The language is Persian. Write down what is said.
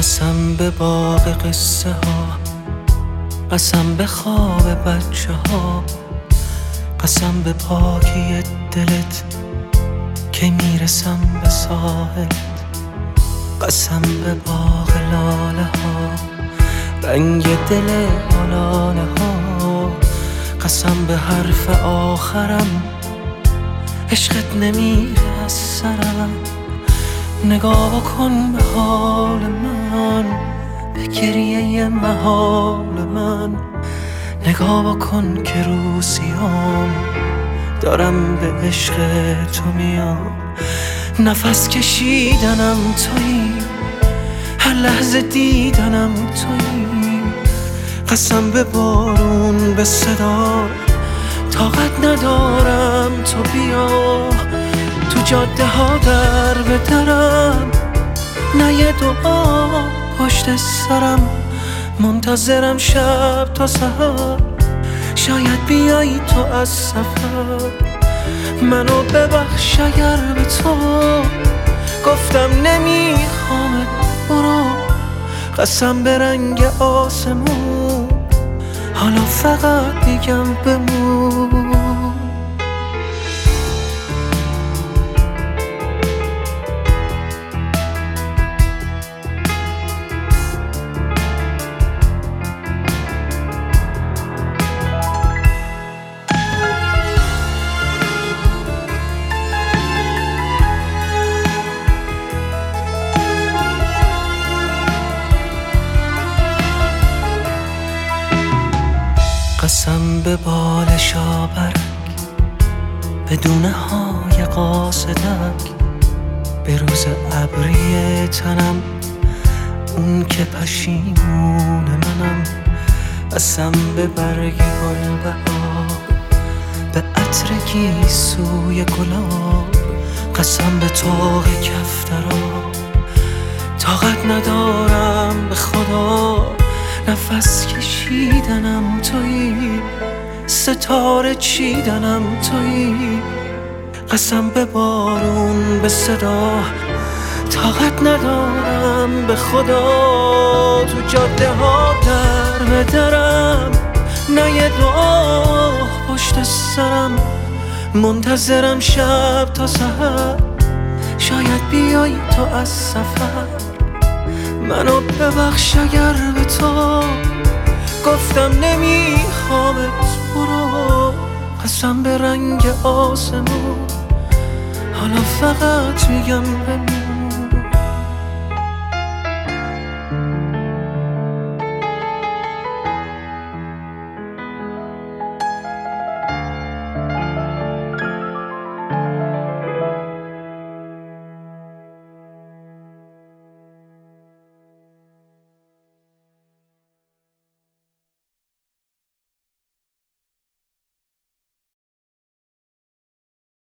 قسم به باغ قصه ها، قسم به خواب بچه ها، قسم به پاکی دلت که میرسم به ساحلت. قسم به باغ لاله ها، رنگ دل آلاله ها، قسم به حرف آخرم عشقت نمیره از سرم. نگاه کن به حال من، به گریه محال من. نگاه کن که روزیام دارم به عشق تو میام. نفس کشیدنم تویی، هر لحظه دیدنم تویی. قسم به بارون به صدا، طاقت ندارم تو بیا. تو جاده ها در به درم، نه یه دعا پشت سرم. منتظرم شب تا سحر، شاید بیایی تو از سفر. منو ببخش اگر به تو گفتم نمیخوامت برو. قسم به رنگ آسمون، حالا فقط میگم بمون. قسم به بال شابرک، به دونه های قاصدک، به روز ابری تنم، اون که پشیمون منم. قسم به برگ گل بهار، به عطر گیسوی گلاب. قسم به طاق کفترا، طاقت ندارم به خدا. نفس کشیدنم تویی، ستاره چیدنم تویی. قسم به بارون به صدا، طاقت ندارم به خدا. تو جاده ها در به درم، نه یه دعا پشت سرم. منتظرم شب تا سحر، شاید بیایی تو از سفر. منو ببخش اگر به تو گفتم نمیخوامت برو. قسم به رنگ آسمون، حالا فقط میگم بمون.